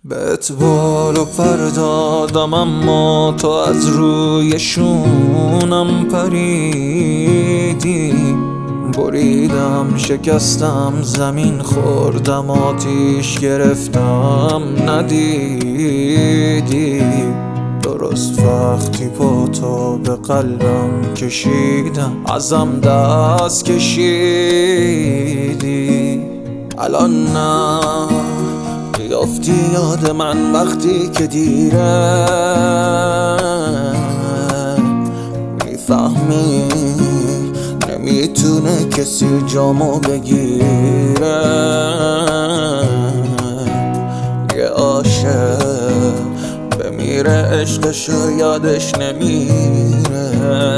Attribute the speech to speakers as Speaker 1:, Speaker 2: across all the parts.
Speaker 1: بهت بال و پر دادم اما تو از روی شونم پریدی. بریدم شکستم زمین خوردم آتیش گرفتم ندیدی. درست وقتی با تو به قلبم کشیدم ازم دست کشیدی. الان نه بیافتی یاد من وقتی که دیره میفهمی نمیتونه کسی جامو بگیره. یه عاشق بمیره عشقشو یادش نمیره.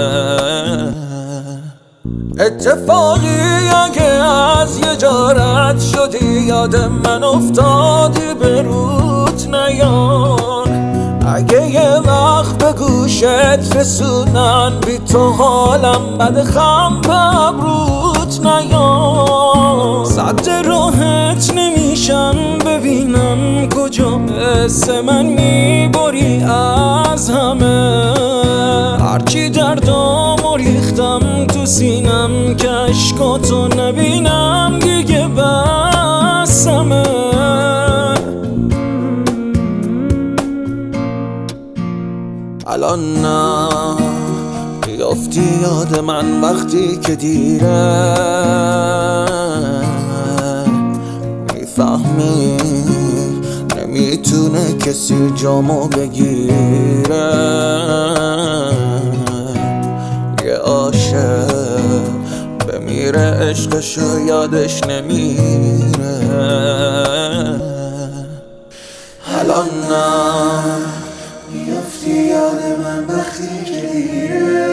Speaker 1: اتفاقی اگه از یه جا رد شدی یاد من افتادی به روت نیار. اگه یه وقت به گوشت رسونن بی تو حالم بد خم به ابروت نیار. صد راحت نمیشم ببینم کجا حس من میبری از همه. هرچی دردامو ریختم تو سینم که اشکاتو نبینم دیگه بسمه. الان نه بیافتی یاد من وقتی که دیره میفهمی نمیتونه کسی جامو بگیره. یه عاشق بمیره عشقشو یادش نمیره. الان نه
Speaker 2: میافتی یاد من وقتی که دیره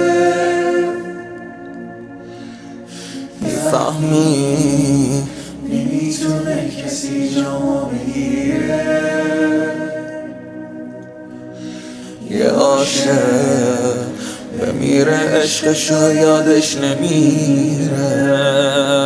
Speaker 1: میفهمی
Speaker 2: نمیتونه کسی جامو بگیره.
Speaker 1: یه عاشق بمیره عشقشو یادش نمیره.